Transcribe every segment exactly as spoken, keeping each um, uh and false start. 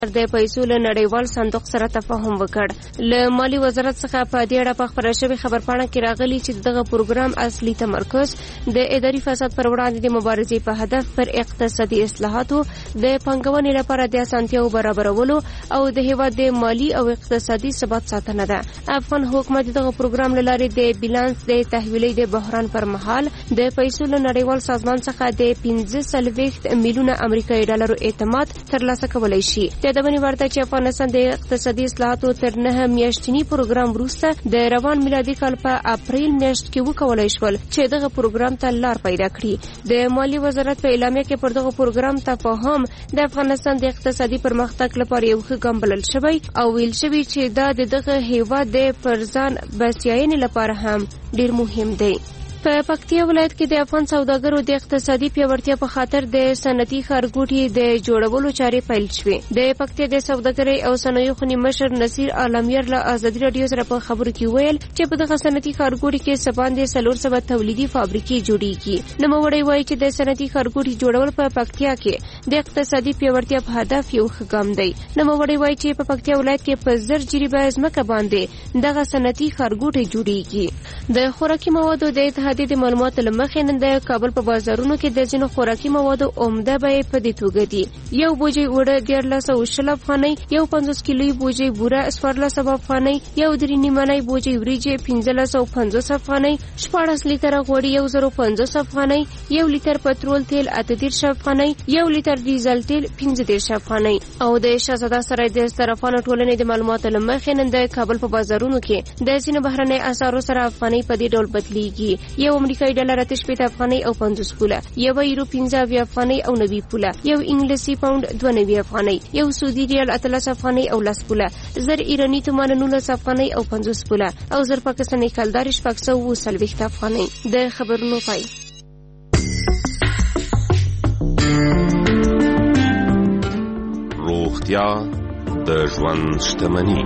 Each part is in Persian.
د پیسو له نړیوال صندوق سره تفاهم وکړ. له مالی وزارت څخه په دې اړه په خبره شوې خبرپاڼه کې راغلي چې دغه پروګرام اصلي تمرکز د اداري فساد پر وړاندې د مبارزې په هدف پر اقتصادي اصلاحاتو د پانګونې لپاره د اسانتیاو برابرولو او د هیواد د مالی او اقتصادي ثبات ساتنه ده. افغان حکومت دغه پروګرام له لارې د بیلانس د تحویلي د بحران پر مهال د پیسو له نړیوال سازمان څخه د پنځه څلوېښت میلیونه امریکایي ډالرو اعتماد ترلاسه کولی شي. یادونه ورته چې افغانستان د اقتصادي اصلاحاتو تر نه میاشتنی پروګرام وروسته د روان میلادي کال په اپریل میاشت کې وکولای شول چې دغه پروګرام ته لار پیدا کړي. د مالی وزارت په اعلامیه کې پر دغه پروګرام تفاهم د افغانستان د اقتصادي پرمختګ لپاره یو ښه ګام بلل شوی او ویل شوی چې دا د دغه هیواد د پرځان بسیاینې لپاره هم ډیر مهم دی. په پکتیا ولایت کې د افغان سوداګرو د اقتصادي پیاوړتیا په خاطر د صنعتي ښارګوټي د جوړولو چارې پیل شوې. د پکتیا د سوداګرۍ او صنایعو خونې مشر نصیر عالمیر له ازادي راډیو سره په خبرو کې ویل چې په دغه صنعتي ښارګوټي کې سباندې څلور سوه تولیدي فابریکې جوړیږي. نوموړی وایي چې د صنعتي ښارګوټي جوړول په پکتیا کې د اقتصادي پیاوړتیا په هدف یو ښه ګام دی. نوموړی وایي چې په پکتیا ولایت کې په زر جریبه ځمکه باندې دغه صنعتي ښارګوټي جوړیږي. د خوراکي موادو د د د معلوماتو لمخې نن د کابل په بازارونو کې د ځینو خوراکي موادو عمده بیې په دې توګه دي. یو بوجۍ اوړه دیارلس سوه شل افغانۍ، یو پنځوس کیلویي بوجۍ بوره څوارلس سوه افغانۍ، یو درې نیمنۍ بوجۍ وریجې پنځلس سوه پنځوس افغانۍ، شپاړس لیتره غوړي یو زر پنځوس افغانۍ، یو لیتر پټرول تیل اته دېرش افغانۍ، یو لیتر ډیزل تیل پنځه دېرش افغانۍ. او د شهزاده سرای د صرافانو ټولنې د معلوماتو لمخې نن د کابل په بازارونو کې د ځینو بهرنۍ اسعارو سره افغانۍ په دې ډول بدلیږي. یو امریکایي ډالر اته شپېته افغانۍ او پنځوس پوله، یو یورو پنځه اویا افغانۍ او نوي پوله، یو انګلیسي پاوند دوه نوي افغانۍ، یو سعودي ریال اتلس افغانۍ او لس پوله، زر ایراني تومان نولس افغانۍ او پنځوس پوله او زر پاکستاني کلدار شپږ سوه اووه څلوېښت افغانۍ. د خبرونو پای. روغتیا د ژوند شتمني.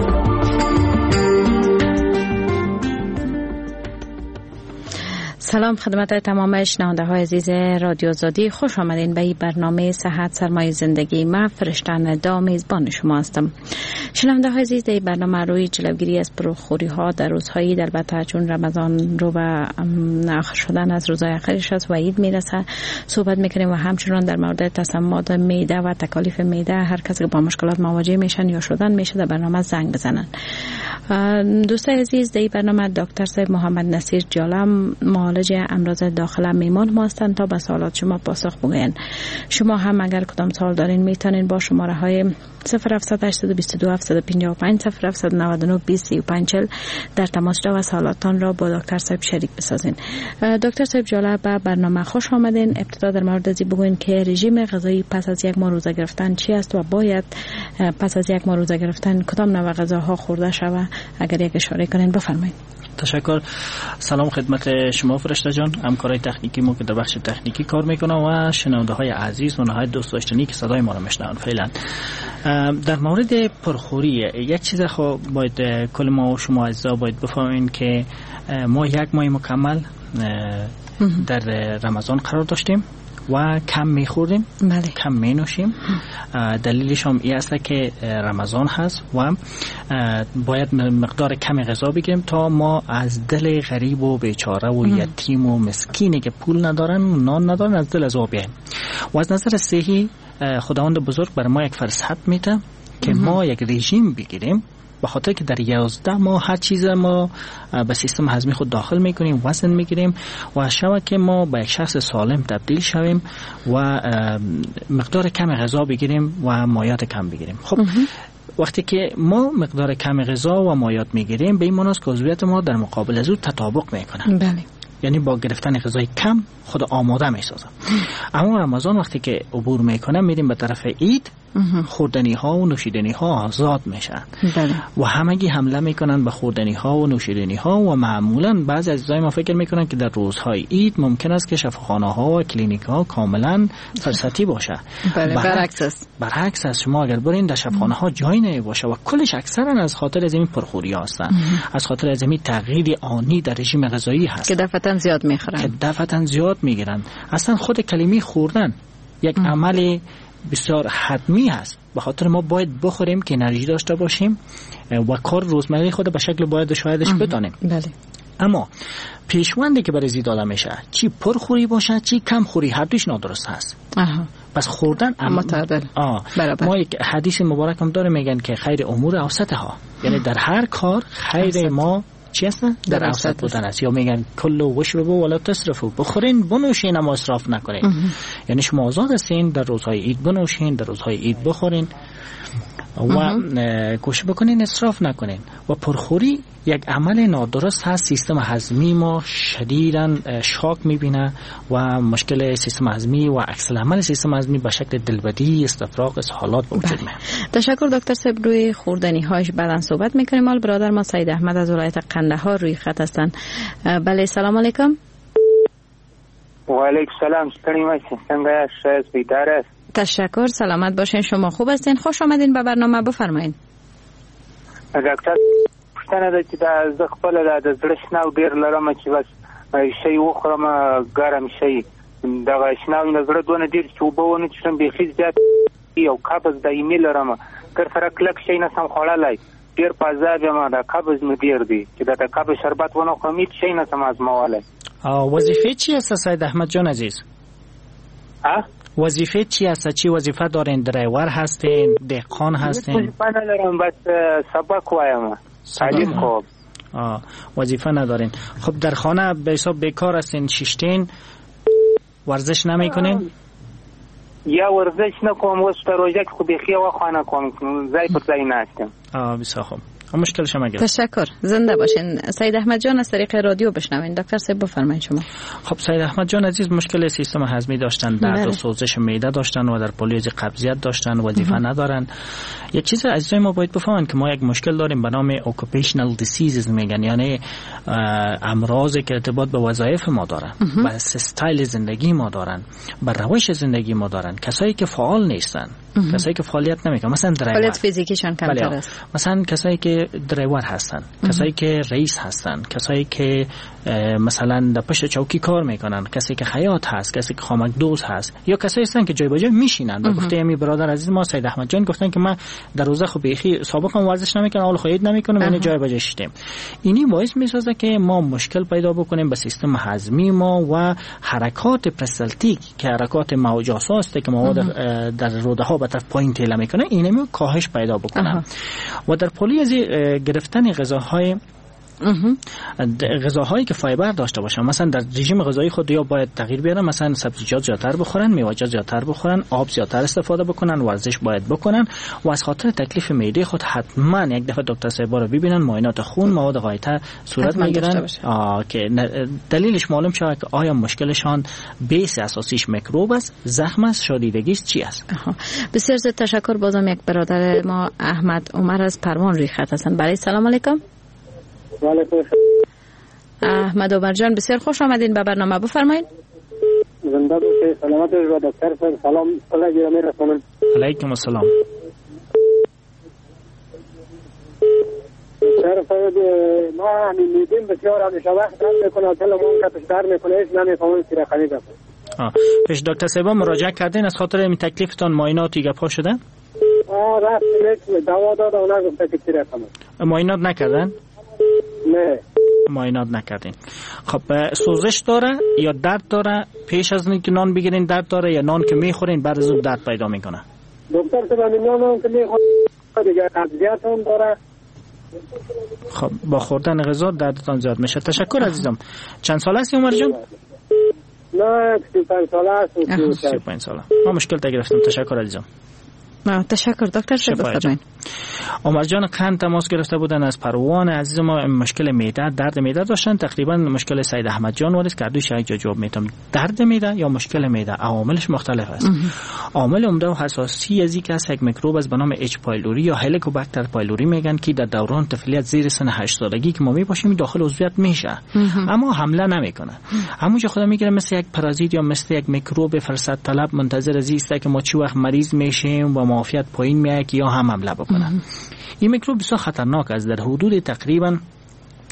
سلام خدمت تمام شنونده های عزیز رادیو آزادی، خوش آمدین به این برنامه صحت سرمایه زندگی. من فرشتن دا میزبان شما هستم. شنونده های عزیز، این برنامه روی جلوگیری از پرخوری ها در روزهای البته چون رمضان رو و آخر شدن از روزهای آخرش است و عید میرسه صحبت میکنیم و همچنان در مورد تسممات معده و تکالیف معده هر کسی که با مشکلات مواجه میشن یا شدن میشه در برنامه زنگ بزنن. دوستان عزیز، در این برنامه دکتر صاحب محمد نصیر جالم معالج امراض داخله میمان ما هستند تا به سوالات شما پاسخ بگوین. شما هم اگر کدام سوال دارین میتونین با شماره های صفر هفتصد هشتصد و بیست و دو هفتصد و پنجاه و پنج صفر هفتصد و نود و نه بیست سی و پنج چهل در تماس شو و سوالاتتان را با دکتر صاحب شریک بسازین. دکتر صاحب جالم به برنامه خوش آمدین. ابتدا در مورد ازی بگوین که رژیم غذایی پس از یک ماه روزه گرفتن چی است و باید پس از یک ماه روزه گرفتن کدام نوع غذاها خورده شود؟ اگر یک اشاره کنین بفرمایید. تشکر. سلام خدمت شما فرشته جان، همکارای تکنیکی ما که در بخش تکنیکی کار میکنن و شنونده های عزیز و نهایت دوست داشتنی که صدای ما رو میشنون. فعلا در مورد پرخوری یک چیز خب باید کل ما و شما عزیزا باید بفهمین که ما یک ماه مکمل در رمضان قرار داشتیم و کم میخوردیم، بله. کم مینوشیم. دلیلش هم این است که رمضان هست و باید مقدار کم غذا بگیریم تا ما از دل غریب و بیچاره و یتیم و مسکینی که پول ندارن و نان ندارن از دل از آب بیاییم. و از نظر صحی خداوند بزرگ بر ما یک فرصت میده که ما یک رژیم بگیریم، به خاطر که در یازده ماه هر چیز ما به سیستم هضمی خود داخل میکنیم، وزن میگیریم و شما که ما به یک شخص سالم تبدیل شویم و مقدار کم غذا بگیریم و مایات کم بگیریم. خب وقتی که ما مقدار کم غذا و مایات میگیریم به این معنی است که عضویت ما در مقابل از او تطابق میکنه. بله. یعنی با گرفتن غذای کم خود آماده میسازه. اما رمضان وقتی که عبور میکنه میریم به طرف عید، خوردنی ها و نوشیدنی ها آزاد میشن و همگی حمله میکنن به خوردنی ها و نوشیدنی ها و معمولا بعضی عزیزای ما فکر میکنن که در روزهای عید ممکن است که شفاخانه ها و کلینیک ها کاملا فرصتی باشه. بله، برعکس است. برعکس است. شما اگر برین در شفاخانه ها جای نمی باشه و کلش اکثرا از خاطر از این پرخوری هستن، از خاطر از این تغییر آنی در رژیم غذایی هست که دفعتا زیاد میخورن، که دفعتا زیاد میگیرن. اصلا خود کلمه خوردن یک عمل بسیار حتمی هست. به خاطر ما باید بخوریم که انرژی داشته باشیم و کار روزمره خود به شکل باید شایدش بتانیم. بله. اما پیشوندی که برای داده میشه چی پرخوری باشه چی کم خوری، هر دوش نادرست هست. آها. پس خوردن معتدل. آه. ما یک حدیث مبارک هم داره، میگن که خیر امور اوسطها، یعنی در هر کار خیر اوسط. ما چی هست؟ در اوسط بودن است. یا میگن کلوا واشربوا ولا تسرفوا، بخورین بنوشین اما اسراف نکنین. یعنی شما آزاد هستین در روزهای عید بنوشین، در روزهای عید بخورین و کوشش بکنین اسراف نکنین. و پرخوری یک عمل نادرست هست. سیستم هضمی ما شدیداً شاک میبینه و مشکل سیستم هضمی و عکس العمل سیستم هضمی به شکل دلبدی، استفراغ، اسهالات به وجود میاد. تشکر دکتر صاحب. روی خوردنی هاش بعداً صحبت میکنیم. مال برادر ما سید احمد از ولایت قندهار روی خط هستن. بله سلام علیکم. و علیکم سلام. ستړي مشه څنګه یاست؟ بیدار است؟ تشکر. سلامت باشین. شما خوب هستین؟ خوش آمدین به برنامه. بفرمایید. ډاکټر پښتنه ده چې دا ز خپل د زړه شناو ډیر لرم چې بس شي وخورم ګرم شي دا شناو نه زړه دونه ډیر چې وبونه چې سم بيخي زیات یو قبض دایمي لرم تر سره کلک شي نه سم خړلای ډیر پازاب ما دا قبض مې ډیر دی چې دا قبض شربت ونه خورم هیڅ شي نه سم ازمواله. وظیفه چی است سید احمد جان عزیز؟ ها وظیفه چی است؟ چی وظیفه دارین؟ درایور هستین؟ دهقان هستین؟ وظیفه ندارم، بس سبق وایم، تعلیم خوب. آه وظیفه ندارین. خب در خانه به حساب بیکار هستین، شیشتین، ورزش نمی کنین؟ یا ورزش نکنم، واسه تا روزه که خود بخیه و خانه کنم، زای پر زای نستم. آه بسیار خوب. مشکل شما گرفت. تشکر. زنده باشین. سید احمد جان از طریق رادیو بشنوین. دکتر صاحب بفرمایید شما. خب سید احمد جان عزیز مشکل سیستم هضمی داشتن، درد و سوزش معده داشتن و در پلیوز قبضیت داشتن، وظیفه ندارن. یک چیز عزیزای ما باید بفهمن که ما یک مشکل داریم به نام occupational diseases میگن، یعنی امراضی که ارتباط به وظایف ما دارن، به استایل زندگی ما دارن، به روش زندگی ما دارن. کسایی که فعال نیستن، کسایی که فعالیت نمیکنن، مثلا درایور، فعالیت فیزیکیشان کمتر است. مثلا کسایی که درایور هستن، کسایی که رئیس هستن، کسایی که مثلا در پشت چوکی کار میکنن، کسی که خیاط هست، کسی که خامک دوز هست، یا کسایی هستن که جای به جای میشینن. و گفته امی برادر عزیز ما سید احمد جان گفتن که من در روزه خب بیخی سابقا ورزش نمیکنم، اول خود نمیکنم، یعنی جای به جای شیدم. اینی باعث میسازه که ما مشکل پیدا بکنیم به سیستم هضمی ما و حرکات پرستالتیک که حرکات موجات است که مواد در روده ها به طرف پایین تیله میکنه، اینمی کاهش پیدا بکنه. و در پلی از گرفتن غذاهای غذاهایی که فایبر داشته باشن، مثلا در رژیم غذایی خود یا باید تغییر بیارن، مثلا سبزیجات زیادتر بخورن، میوه‌جات زیادتر بخورن، آب زیادتر استفاده بکنن، ورزش باید بکنن و از خاطر تکلیف معده خود حتما یک دفعه دکتر صاحب رو ببینن، معاینات خون، مواد غایطه صورت میگیرن که دلیلش معلوم شه که آیا مشکلشان بیس اساسیش میکروب است، زخم است، شادیدگی است، چی است. بسیار زیاد تشکر. بازم یک برادر ما احمد عمر از پروان روی خط هستن. برای سلام علیکم. احمد عمر جان بسیار خوش آمدین به برنامه. بفرمایید. زنده باشید. سلامت باشید دکتر صاحب. سلام علیکم رسول. علیکم السلام. دکتر صاحب ما میدیم بسیار همیشه وقت درد میکنه، تلمون کتش درد میکنه، هیچ نمیفهمم چرا خلیده. آه پیش دکتر صاحب مراجعه کردین از خاطر این تکلیفتان معاینات گپا شده؟ آه رفت یک دوا داد و نگفته که چرا کنم. معاینات نکردن؟ نه معاینات نکردین. خب سوزش داره یا درد داره؟ پیش از اینکه نان بگیرین درد داره یا نان که میخورین بعد از اون درد پیدا میکنه؟ دکتر صاحب نان که میخورین دیگه قبضیت هم داره. خب با خوردن غذا دردتان زیاد میشه. تشکر عزیزم. چند سال هستی عمر جان؟ نه سی و پنج ساله است. سی و پنج ساله. ما مشکل تا گرفتم. تشکر عزیزم. تشکر دکتر صاحب. بفرمایید. عمر جان قند تماس گرفته بودن از پروان عزیز ما، مشکل معده، درد معده داشتن. تقریبا مشکل سید احمد جان وارد کردوش یک جا جواب میتم. درد معده یا مشکل معده عواملش مختلف است. عامل عمده و حساسی از یک است یک میکروب از به نام اچ پایلوری یا هلیکوباکتر پایلوری میگن که در دوران طفولیت زیر سن هشت سالگی که ما میباشیم داخل عضویت میشه اما حمله نمیکنه. همونجا خدا میگیره مثل یک پارازیت یا مثل یک میکروب فرصت طلب منتظر از است که ما چی وقت مریض میشیم و معافیت پایین میاد یا هم حمله بکنه. این میکروب بسیار خطرناک است. در حدود تقریبا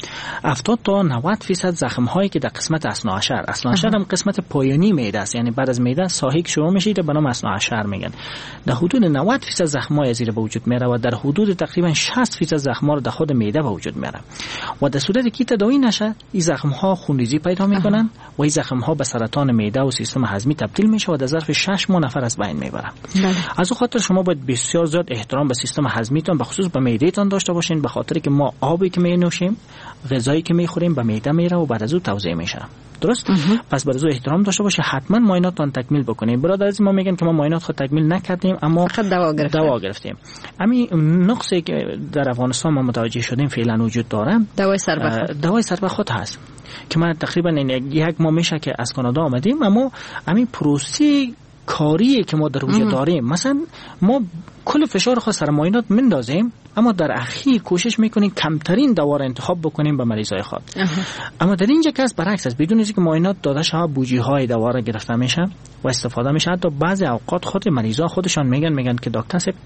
هفتاد تا نود فیصد زخم هایی که در قسمت اثناعشر اثناعشر هم قسمت پایانی معده است، یعنی بعد از معده ساحیک شروع میشه به نام اثناعشر میگن. در حدود نود فیصد زخم های زیر به وجود میره و در حدود تقریبا شصت فیصد زخم ها در خود معده به وجود میره و در صورتی که تداوی نشه این زخم ها خونریزی پیدا میکنن و این زخم ها به سرطان معده و سیستم هضمی تبدیل میشه و در ظرف شش ماه نفر از بین میبره. از اون خاطر شما باید بسیار زیاد احترام به سیستم هضمیتون به خصوص به معدهتون داشته باشین، به خاطر که ما آبی که می نوشیم، غذایی که میخوریم به معده میره و بعد از اون توزیع میشه. درست؟ پس برای او احترام داشته باشه، حتما معایناتتون تکمیل بکنیم. برادر از ما میگن که ما معاینات خود تکمیل نکردیم اما فقط دوا گرفتیم. دوا گرفتیم. همین نقصی که در افغانستان ما متوجه شدیم فعلا وجود داره، دوای سربخود. دوای سربخود هست که ما تقریبا یک ماه میشه که از کانادا آمدیم، اما همین پروسی کاری که ما در وجود داریم، مثلا ما کل فشار خود سر معاینات مندازیم اما در اخیر کوشش میکنیم کمترین دوا را انتخاب بکنیم به مریضای خود. اما در اینجا که برعکس است، بدون اینکه معاینات داده شود بوجی های دوا را گرفته میشه و استفاده میشه. حتی بعضی اوقات خود مریضا خودشان میگن میگن که دکتر صاحب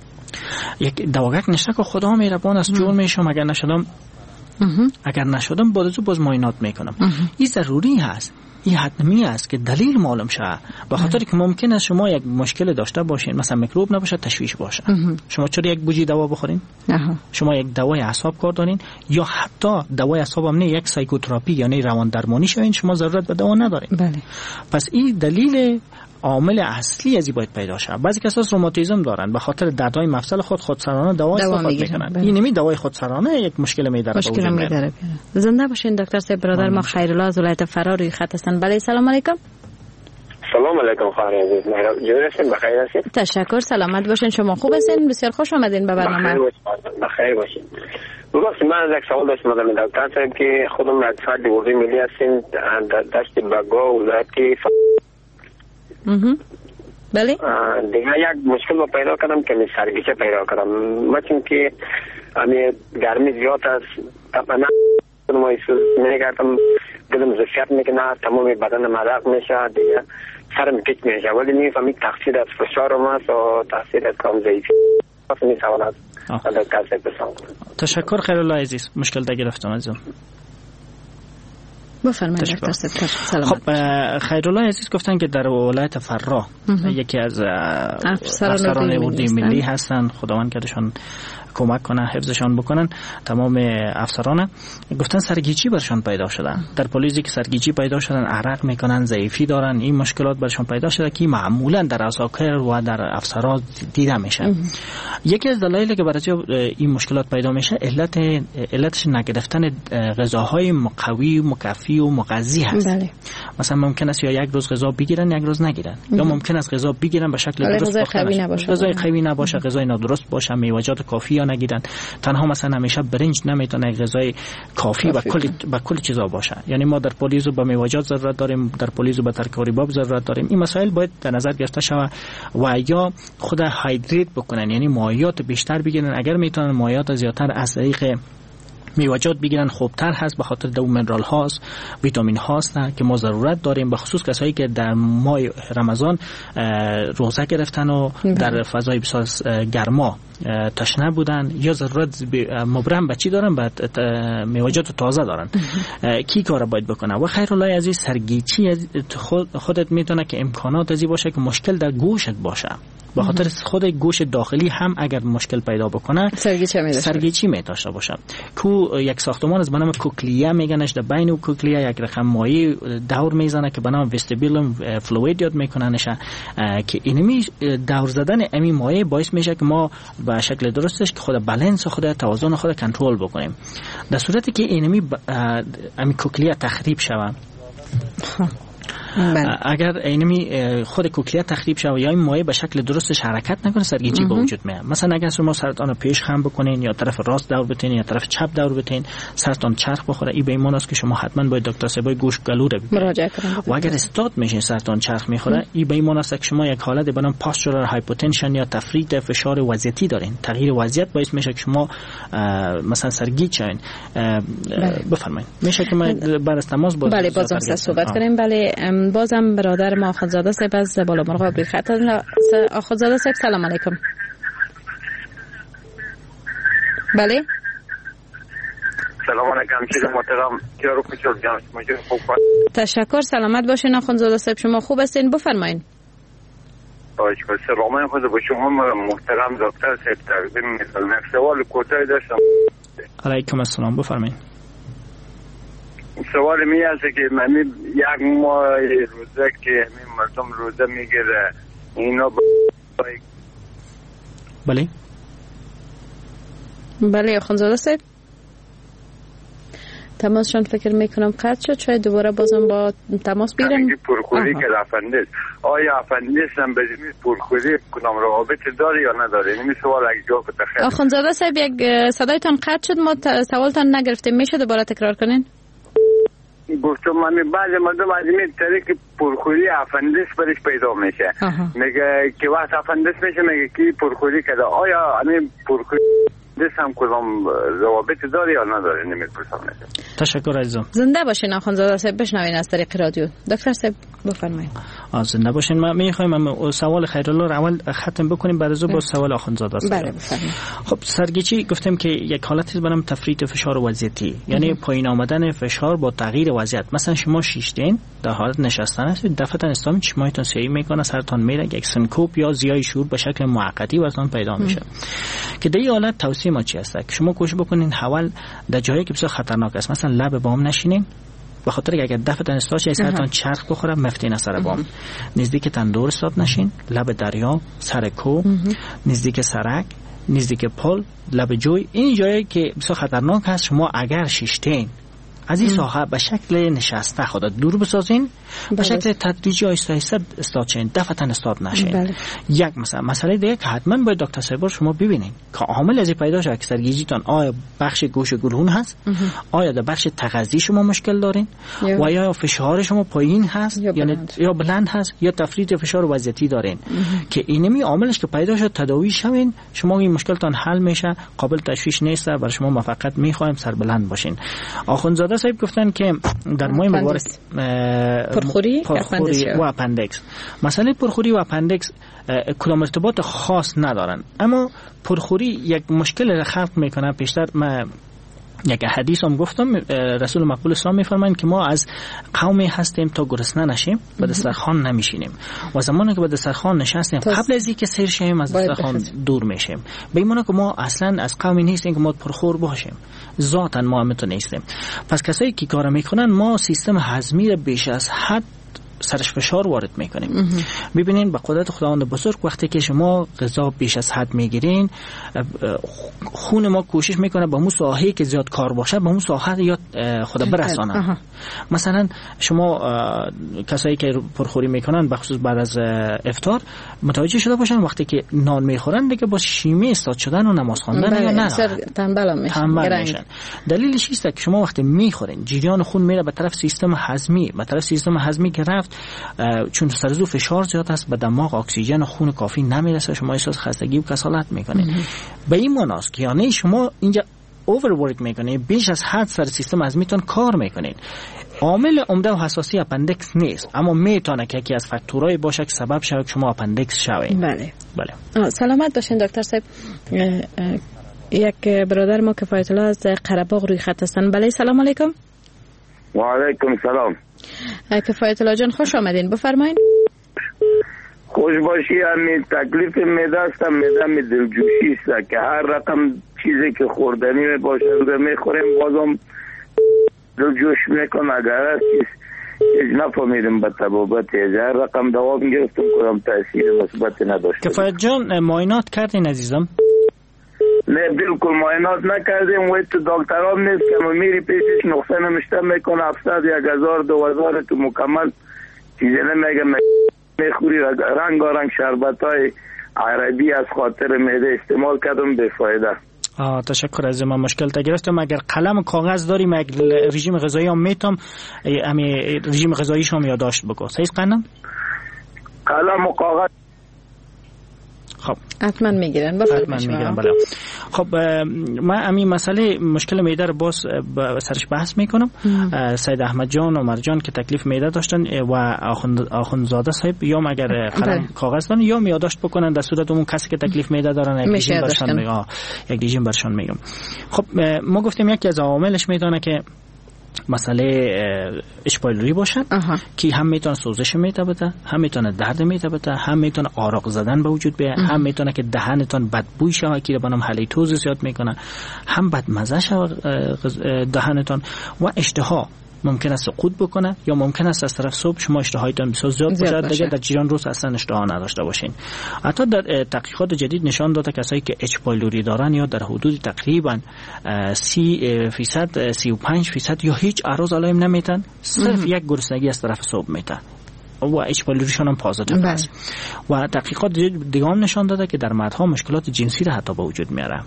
یک دواگک نشه که خدا مهربان است جور میشم، اگر نشدم اگر نشدم بعد باز معاینات میکنم. این ضروری هست، این حتمی است که دلیل معلوم شه، به خاطر که ممکن است شما یک مشکل داشته باشین، مثلا میکروب نباشه، تشویش باشه. شما چرا یک بوجی دوا بخورین؟ شما یک دوای اعصاب کار دارین یا حتی دوای اعصاب هم نه، یک سایکوتراپی یعنی روان درمانی شوین، شما ضرورت به دوا ندارین. بله. پس این دلیل عامل اصلی ازی باید پیدا شه. بعضی کسا روماتیسم دارن، به خاطر دردهای مفصل خود خودسرانه دوا استفاده میکنن. این نمی دوای خودسرانه یک مشکل میداره. مشکل میداره. زنده باشین دکتر صاحب. برادر ما خیرالله از ولایت فرا روی خط هستن. بله سلام علیکم. سلام علیکم خواهر عزیز، جوری هستین؟ بخیر هستین؟ تشکر، سلامت باشین. شما خوب هستین؟ بسیار خوش آمدین به برنامه. بخیر باشین. بخیر باشین. بگوست من از یک سوال داشتم مدام دکتر صاحب که خودم از فرد وزیر ملی هستین در دشت بگا ولایت اها. بله. دیگه یک مشکل رو پیدا کردم که می سرگیچه پیدا کردم، مثل که امی گرمی زیاد است، تپنه ما ایسوز میگردم، دلم زفیت میکنه، تمام بدن مدق میشه، دیگه سرم کچ میشه، ولی میفهمی تقصیر از فشار ماست و تقصیر از کام ضعیفی. پس می سوال از دکتر صاحب بسان. تشکر خیرالله عزیز، مشکل ده گرفتم ازم. بفرمایید دکتر صاحب. سلام. خب خیرالله عزیز گفتن که در ولایت فرا یکی از افسران اردوی ملی هستن، خداوند کردشان کمک کنن، حفظشان بکنن. تمام افسران گفتن سرگیچی برشان پیدا شده، در پلیسی که سرگیچی پیدا شدن، عرق میکنن، ضعیفی دارن، این مشکلات برشان پیدا شده که معمولا در عساکر و در افسران دیده میشه. یکی از دلایلی که برای این مشکلات پیدا میشه علت علتش نگرفتن غذاهای مقوی، مکفی و مغذی هست. بله. مثلا ممکن است یا یک روز غذا بگیرن یک روز نگیرن، یا ممکن است غذا بگیرن به شکل درست غذای قوی نباشه، غذای قوی نباشه، غذای نادرست باشه، میوه‌جات کافی یا نگیرن. تنها مثلا همیشه برنج نمیتونه غذای کافی و کل با کل چیزا باشه. یعنی ما در پلیزو به میوه‌جات ضرورت داریم، در پلیزو به ترکاری باب ضرورت داریم. این مسائل باید در نظر گرفته شود و یا خود هایدریت بکنن، یعنی مایعات بیشتر بگیرن. اگر میتونن مایعات زیادتر از طریق میوه‌جات بگیرن خوبتر هست، به خاطر دو منرال هاست، ویتامین هاست که ما ضرورت داریم، به خصوص کسایی که در ماه رمضان روزه گرفتن و در فضای بسیار گرما تشنه بودن یا ضرورت مبرم بچی دارن، بعد میوه‌جات تازه دارن. کی کار باید بکنه؟ و خیرالله عزیز سرگیچی خودت میتونه که امکانات ازی باشه که مشکل در گوشت باشه، به خاطر خود گوش داخلی هم اگر مشکل پیدا بکنه سرگیچی می داشته باشه. کو یک ساختمان از بنام کوکلیا میگنش، در بین کوکلیا یک رقم مایع دور میزنه که بنام وستیبولم فلوید یاد میکننش که اینمی دور زدن امی مایع باعث میشه که ما به شکل درستش که خود بالانس خود توازن خود کنترل بکنیم. در صورتی که اینمی امی کوکلیا تخریب شوه، بله. اگر اینمی خود کوکلیا تخریب شوه یا این مایع به شکل درستش حرکت نکنه سرگیچی به وجود میاد. مثلا اگر شما سرطان پیش خم بکنین یا طرف راست دور بتین یا طرف چپ دور بتین، سرطان چرخ بخوره، این به ایمان است که شما حتما باید دکتر صاحب گوش گلو رو مراجعه کنید. و اگر استاد میشین سرطان چرخ میخوره، این به ایمان است که شما یک حالت به نام پاستورال هایپوتنشن یا تفریط فشار وضعیتی دارین. تغییر وضعیت باعث میشه که شما مثلا سرگیچ شوین. بفرمایید. میشه که ما بعد از تماس باز بله بازم صحبت کنیم. بله بازم برادر ما آخوندزاده صاحب از بالا مرغ روی خط. آخوندزاده صاحب سلام علیکم. بله سلام علیکم همشیر محترم یارو کچل جان شما خوب تشکر. سلامت باشین آخوندزاده صاحب، شما خوب هستین؟ بفرمایید. باشه سلام خود با شما محترم دکتر صاحب تقدیم می‌کنم. یک سوال کوتاه داشتم. علیکم السلام، بفرمایید. سوال می هست که من یک ماه روزه که مردم روزه میگیره اینا با... بله بله آخوندزاده صاحب تماسشان فکر میکنم قطع شد، شاید دوباره بازم با تماس بیرن. پرخوری که افندیس آیا افندیس هم به پرخوری کنم روابط داره یا نداره؟ این سوال اگه جواب بده خیلی. آخوندزاده صاحب یک صدایتان قطع شد، ما سوالتان نگرفتیم، میشه دوباره تکرار کنین؟ گفتم من بعضی مردم از این طریق پرخوری افندیس برش پیدا میشه. میگه که وقت افندیس میشه میگه کی پرخوری کرده، آیا همین پرخوری هم کدام ضوابط داره یا نداره؟ نمیپرسم. تشکر عزیزم. زنده باشین آخوندزاده صاحب، بشنوین از طریق رادیو. دکتر صاحب بفرمایید. زنده باشین. ما میخوایم سوال خیرالله رو اول ختم بکنیم، بعد از اون با سوال آخوندزاده است. بله بفرمایید. خب سرگیچی گفتم که یک حالتی برام تفریط فشار وضعیتی، یعنی پایین آمدن فشار با تغییر وضعیت. مثلا شما شیشتین در حالت نشستن هستید، دفعه استام چشمایتون سیری میکنه، سرتون میره، یک سنکوپ یا زیای شور به شکل موقتی براتون پیدا میشه. که در این حالت توصیه ما چی است؟ که شما کوشش بکنین حول در جایی که بسیار خطرناک است، مثلا لب بام نشینین، به خاطر که اگر دفترتان استاد شه سرتان چرخ بخوره مفتین سر بام. نزدیک تندور استاد نشین، لب دریا، سر کو، نزدیک سرک، نزدیک پل، لب جوی. این جایی که بسیار خطرناک است، شما اگر شیشتین از این ساحه به شکل نشسته خود دور بسازین، به شکل تدریجی آهسته آهسته استاد شین، دفعتاً استاد نشین. بله. یک مثلا مسئله دیگه که حتما باید دکتر صاحب شما ببینین که عامل از پیدا شده که سرگیجیتان آیا بخش گوش گلهون هست، آیا در بخش تغذی شما مشکل دارین و آیا فشار شما پایین هست یا یعنی بلند. یا بلند هست یا تفریط فشار وضعیتی دارین که اینمی عاملش که پیدا شد تداوی شوین، شما این مشکلتان حل میشه، قابل تشویش نیست، برای شما ما فقط میخوایم سر بلند باشین. آخوندزاده صاحب گفتن که در ماه مبارک پرخوری, پرخوری و اپندکس، مسئله پرخوری و اپندکس کدام ارتباط خاص ندارن، اما پرخوری یک مشکل خلق میکنه. پیشتر ما یک حدیث هم گفتم، رسول مقبول اسلام میفرمایند که ما از قومی هستیم تا گرسنه نشیم به دسترخوان نمیشینیم و زمانی که به دسترخوان نشستیم قبل از اینکه سیر شیم از دسترخوان دور میشیم. به این معنی که ما اصلا از قومی نیستیم که ما پرخور باشیم، ذاتاً ما هم تو نیستیم. پس کسایی که کار میکنن ما سیستم هضمی را بیش از حد سرش فشار وارد میکنیم. ببینین به قدرت خداوند بزرگ وقتی که شما غذا بیش از حد میگیرین، خون ما کوشش میکنه به اون ساحه‌ای که زیاد کار باشه به اون ساحه یا خدا برسانه. مثلا شما کسایی که پرخوری میکنن به خصوص بعد از افطار متوجه شده باشن وقتی که نان میخورن دیگه با شیمی استاد شدن و نماز خواندن یا نه تنبل میشن. دلیلش اینه که شما وقتی میخورین جریان خون میره به طرف سیستم هضمی، به طرف سیستم هضمی که رفت، چون سرزو فشار زیاد است به دماغ اکسیژن و خون کافی نمیرسه، شما احساس خستگی و کسالت میکنید. به این معناست که یعنی شما اینجا اوورورک میکنید، بیش از حد سر سیستم هضمیتون کار میکنید. عامل عمده و حساسی اپندکس نیست، اما میتونه که یکی از فاکتورهای باشه که سبب شود که شما اپندکس شوید. بله بله. سلامت باشین دکتر صاحب. یک برادر ما کفایت الله از قره‌باغ روی خط هستن. بله سلام علیکم. و علیکم سلام. کفایت الله جان خوش آمدین، بفرمایید. خوش باشی. همین تکلیف معده است، معده می دلجوشی است که هر رقم چیزی که خوردنی می باشه میخوریم بازم دلجوش میکنه. اگر از چیز نفهمیدم به طبابت هر رقم دوا میگرفتم کدام تاثیر مثبت نداشت. کفایت جان معاینات کردین عزیزم؟ نه بالکل معاینات نکردیم و تو دکترام نیست که ما میری پیشش نقصه نمیشته میکنه هفتصد یک هزار دو هزار تو مکمل چیزی نمیگه میخوری رنگ رنگ شربت های عربی از خاطر معده استعمال کردم بفایده. آه تشکر از من مشکل تا گرفتم. اگر قلم و کاغذ داریم یک رژیم غذایی هم میتونم امی رژیم غذاییش هم یادداشت بگو. صحیح قلم؟ قلم و کاغذ خب حتما میگیرن حتما میگیرن. بله. خب من همین مسئله مشکل معده رو باز سرش بحث میکنم. سید احمد جان و مرجان که تکلیف معده داشتن و آخوند آخوندزاده صاحب یا مگر قلم کاغذ دارن یا یادداشت بکنن، در صورت اون کسی که تکلیف معده دارن یک دیجیم برشان میگم یک دیجیم برشان میگم. خب ما گفتیم یکی از عواملش میدونه که مسئله اچ پایلوری باشن که هم میتونه سوزش معده بده، هم میتونه درد معده بده، هم میتونه آراق زدن به وجود بیاره، هم میتونه که دهنتون بدبوی شه که بنام هلیتوز زیاد میکنه، هم بدمزه شه دهنتون و اشتها ممکن است سقوط بکنه یا ممکن است از طرف صبح شما اشتهایتان بسیار زیاد باشه دیگه در جریان روز اصلا اشتها نداشته باشین. حتی در تحقیقات جدید نشان داده کسایی که اچ پایلوری دارن یا در حدود تقریبا سی فیصد سی و پنج فیصد یا هیچ اعراض علائم نمیتن، صرف یک گرسنگی از طرف صبح میتن و اچ پایلوریشون هم پازیتیو است. و تحقیقات دیگه هم نشان داده که در مردها مشکلات جنسی را حتی به وجود میاره.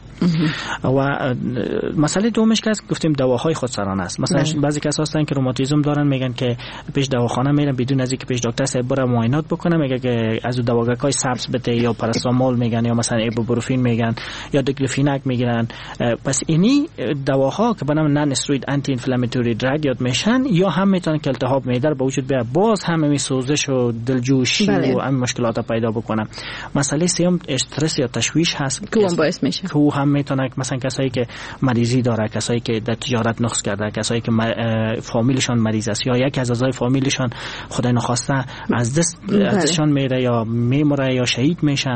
و مسئله دومش که گفتیم دواهای خودسرانه است. مثلا بله. بعضی کسا هستن که روماتیسم دارن میگن که پیش دواخانه میرن بدون از اینکه پیش دکتر صاحب بره معاینات بکنه، میگه که از دواگکای سبز بده یا پاراستامول میگن یا مثلا ایبوپروفین میگن یا دیکلوفیناک میگیرن. پس اینی دواها که به نام نان استروید آنتی اینفلاماتوری دراگ یاد میشن یا هم میتونن که التهاب معده به وجود بیاره، باز هم می سوزش و دلجوشی بله. و همین مشکلات پیدا بکنه. مسئله سوم استرس یا تشویش هست که هم باعث میشه که هم میتونه مثلا کسایی که مریضی داره، کسایی که در تجارت نقص کرده، کسایی که فامیلشان مریض است یا یک از اعضای فامیلشان خدای نخواسته از دست بله. ازشان میره یا میمره یا شهید میشن،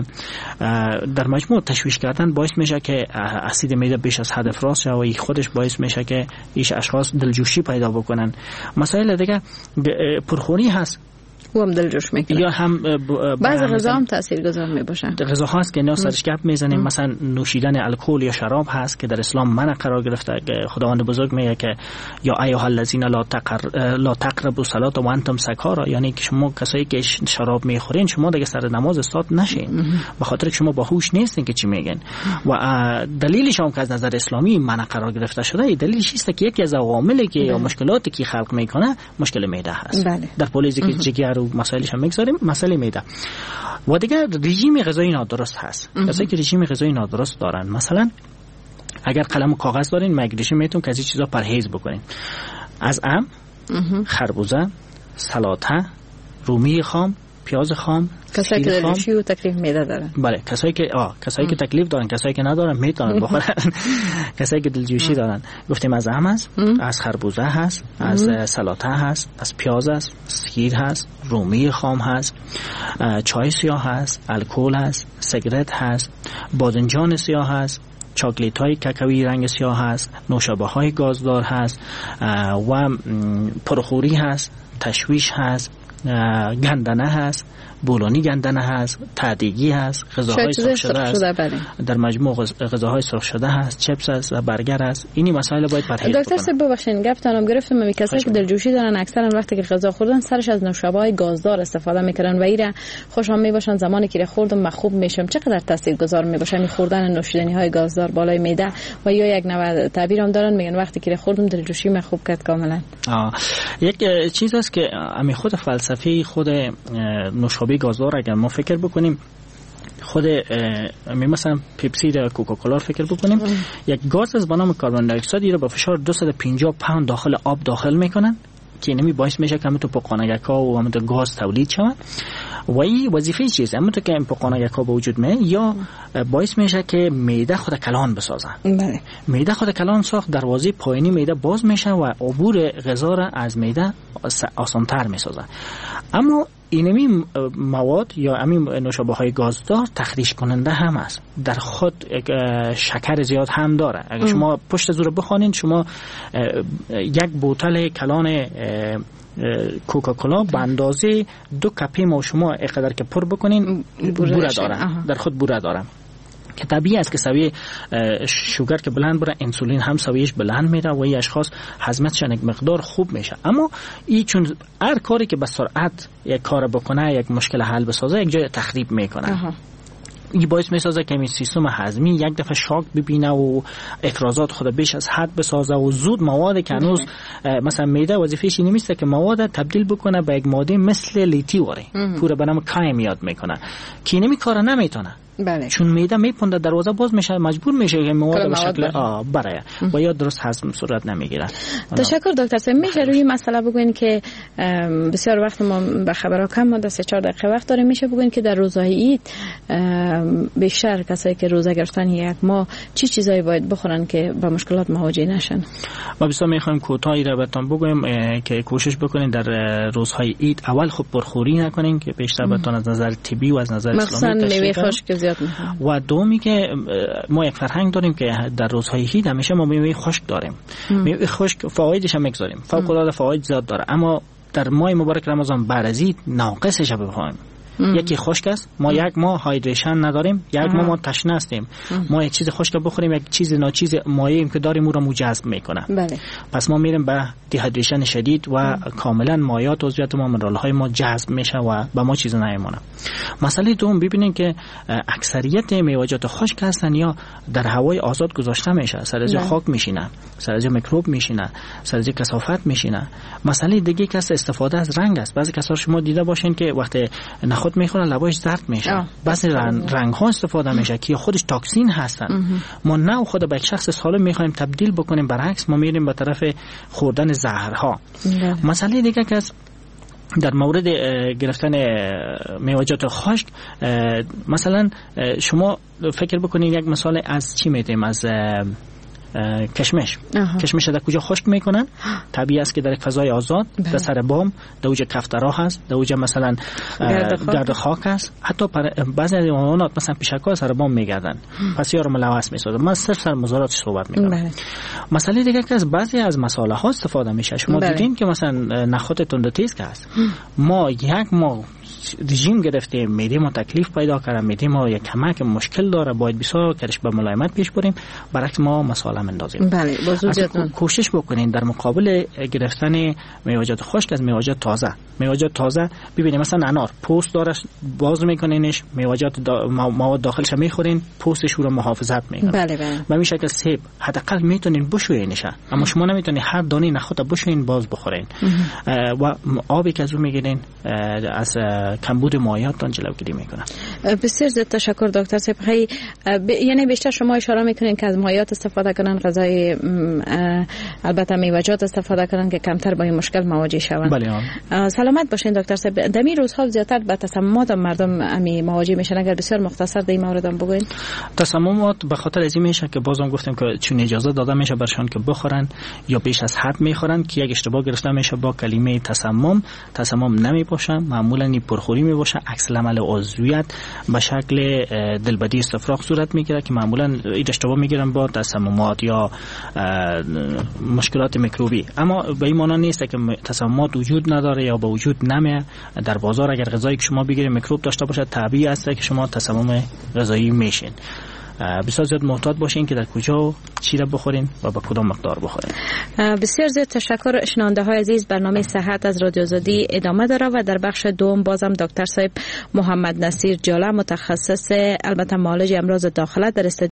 در مجموع تشویش کردن باعث میشه که اسید معده بیش از حد افراز شه و این خودش باعث میشه که ایش اشخاص دلجوشی پیدا بکنن. مسائل دیگه پرخوری هست و هم دلجوش میکنه یا هم بعض غذا هم تاثیرگذار میباشن. غذا هاست که نه سرش گپ میزنیم، مثلا نوشیدن الکل یا شراب هست که در اسلام منع قرار گرفته. خداوند بزرگ میگه که یا ایها الذین لا تقر لا تقربوا الصلاة و انتم سکارا، یعنی که شما کسایی که شراب میخورین شما دیگه سر نماز استاد نشین به خاطر که شما باهوش نیستین که چی میگن. و دلیلش هم که از نظر اسلامی منع قرار گرفته شده دلیلش است که یکی از عواملی که یا مشکلاتی که خلق میکنه مشکل معده هست. بله. در پلیزی که جگر و مسائلش هم میگذاریم مسئله معده. و دیگه رژیم غذایی نادرست هست. کسایی که رژیم غذایی نادرست دارن، مثلا اگر قلم و کاغذ دارین مگریشی میتون که از این چیزا پرهیز بکنین. از ام، خربوزه، سلاته، رومی خام، پیاز خام، کسایی که دلجوشی و تکلیف معده دارن. بله، کسایی که آ کسایی که تکلیف دارن، کسایی که ندارن میتونن بخورن. کسایی که دلجوشی دارن گفتیم از ام هست، از خربوزه هست، از سلاته هست، از پیاز هست، سیر هست، رومی خام هست، چای سیاه هست، الکل هست، سیگارت هست، بادنجان سیاه هست، چاکلیت های کاکائویی رنگ سیاه هست، نوشابه های گازدار هست و پرخوری هست، تشویش هست، گندنه هست، بولونی گندنه هست، تعدیگی هست، غذاهای سرخ شده هست، در مجموع غذاهای سرخ شده هست، چپس هست و برگر هست. اینی مسائل باید پرهیز بکنن. دکتر صاحب ببخشید گفتم گرفتم می کسایی که دلجوشی دارن اکثرا وقتی که غذا خوردن سرش از نوشابه های گازدار استفاده میکنن و ایره خوشم میباشن زمانی که خوردم مخوب میشم. چقدر تاثیرگذار میباشه می خوردن نوشیدنی های گازدار بالای معده؟ و یا یک نوع تعبیر هم دارن میگن وقتی که خوردم دلجوشی مخوب کرد کاملا. آه. یک چیز است که امی خود فلسفه خود نوشابه گازدار اگر ما فکر بکنیم، خود مثلا پپسی یا کوکاکولا فکر بکنیم، ام. یک گاز از به نام کربن دی اکساید رو با فشار دویست و پنجاه پوند داخل آب داخل میکنن که اینمی باعث میشه که همونطور پاکانگک‌ها و همونطور گاز تولید شود. و این وظیفه چیزه همونطور که این پاکانگک‌ها به وجود میاد یا باعث میشه که معده خود کلان بسازه. بله. معده خود کلان ساخت، دروازه پایینی معده باز میشه و عبور غذا را از معده آسان‌تر میسازه. اما اینمی مواد یا همین نوشابه های گازدار تخریش کننده هم است، در خود شکر زیاد هم داره. اگر ام. شما پشت زور بخوانید شما یک بوتل کلان کوکاکولا به اندازه دو کپی ما شما اینقدر که پر بکنین بوره داره، در خود بوره داره که طبیعی است که سویه شوگر که بلند بره انسولین هم سویش بلند میره و این اشخاص هضمتش یک مقدار خوب میشه. اما این چون هر کاری که به سرعت یک کار بکنه یک مشکل حل بسازه یک جای تخریب میکنه. این باعث میسازه که این سیستم هضمی یک دفعه شاک ببینه و افرازات خود بیش از حد بسازه و زود مواد که هنوز مثلا معده وظیفه‌اش این نیست که مواد تبدیل بکنه به یک ماده مثل لیتی وره پورا به نام کایم یاد میکنه که اینمی کار نمیتونه. بله. چون معده میپونده دروازه باز میشه، مجبور میشه که مواد به شکل برای و یا درست هضم صورت نمیگیره. تشکر دکتر صاحب. میشه روی مسئله بگوین که بسیار وقت ما به خبرها کم مونده، سه چهار دقیقه وقت داره، میشه بگوین که در روزهای عید بیشتر کسایی که روزه گرفتن یک ماه چی چیزایی باید بخورن که با مشکلات مواجه نشن؟ ما بسیار میخوایم کوتاهی را بهتون بگویم که کوشش بکنین در روزهای عید اول خوب پرخوری نکنین که بیشتر بهتون از نظر طبی و از نظر اسلامی مثلا میوه خشک زیاد میخوام. و دومی که ما یک فرهنگ داریم که در روزهای عید همیشه ما میوه خشک داریم. میوه خشک فوایدش هم میگذاریم، فوق العاده فواید زیاد داره، اما در ماه مبارک رمضان بعد از عید ناقصش بخوایم. یکی خشک است، ما ام. یک ماه هایدریشن نداریم، یک ماه ما تشنه هستیم، ما یک چیز خشک بخوریم، یک چیز ناچیز مایعی که داریم او را مجذب میکنه. بله. پس ما میریم به دیهایدریشن شدید و ام. کاملا مایعات عضویت ما، منرال های ما جذب میشه و به ما چیز نمیمونه. مسئله دوم ببینین که اکثریت میوه‌جات خشک هستن یا در هوای آزاد گذاشته میشه، سر از خاک میشینه، سر از میکروب میشینه، سر از کثافت میشینه. مسئله دیگه که استفاده از رنگ است. بعضی کسا شما دیده باشین که وقتی خود میخوره لباش زرد میشه، بعضی رنگ, رنگ ها استفاده میشه که خودش تاکسین هستن. ما نه خود به یک شخص سالم میخوایم تبدیل بکنیم، برعکس ما میریم به طرف خوردن زهرها. مسئله دیگه که در مورد گرفتن میوه‌جات خشک، مثلا شما فکر بکنید یک مثال از چی میتیم، از کشمش. آها. کشمش در کجا خشک میکنن؟ طبیعی است که در فضای آزاد، در سر بام، در اوج کفترها هست، در اوج مثلا گرد خاک است، حتی بعضی از حیوانات مثلا پیشک‌ها سر بام میگردن، پس یارو ملوث میسازه. ما صرف سر مزارات صحبت میکنم. مسئله دیگه که از بعضی از مصالح ها استفاده میشه، شما دیدین که مثلا نخود تند تیز که هست، ما یک ما رژیم گرفتیم، میدیم ما تکلیف پیدا کردیم، میدیم ما یک کمک مشکل داره، باید بسیار کرش به ملایمت پیش بریم، برعکس ما مسائل مندازیم. بله، بازوجتون کوشش بکنین در مقابل گرفتن میوه‌جات خشک از میوه‌جات تازه. میوه‌جات تازه ببینید مثلا انار پوست داره، باز میکنینش، میوه‌جات دا مواد داخلش میخورین، پوستش رو محافظت میکنه. بله بله. به این شکل سیب حداقل میتونین بشوینش، اما شما نمیتونین هر دانه نخود بشوین باز بخورین. و آبی که از رو میگیرین از کمبود مایعاتتان جلوگیری میکنه. بسیار زیاد تشکر دکتر صاحب. ب... یعنی بیشتر شما اشاره میکنین که از مایعات استفاده کنن، غذای البته میوه‌جات استفاده کنن که کمتر با این مشکل مواجه شوند. بله. سلامت باشین دکتر صاحب. در این روزها زیادتر به تسممات مردم امی مواجه میشن، اگر بسیار مختصر در این مورد هم بگوین. تسممات به خاطر از این میشه که بازم گفتیم که چون اجازه داده میشه برشان که بخورن یا بیش از حد میخورن که یک اشتباه گرفته میشه با کلمه تسمم. تسمم نمیباشه، معمولا این پرخوری میباشه، عکس العمل عضویت به شکل دلبدی استفراغ صورت میگیره که معمولا این اشتباه میگیرن با تسممات یا مشکلات میکروبی. اما به این معنی نیست که تسممات وجود نداره یا با وجود نمیه. در بازار اگر غذایی که شما بگیرید میکروب داشته باشه، طبیعی است که شما تسمم غذایی میشین. بسیار زیاد محتاط باشین که در کجا چی را بخورین و با کدام مقدار بخورین. بسیار زیاد تشکر. شنونده های عزیز، برنامه صحت از رادیو آزادی ادامه داره و در بخش دوم بازم دکتر صاحب محمد نصیر جاله، متخصص البته معالج امراض داخله در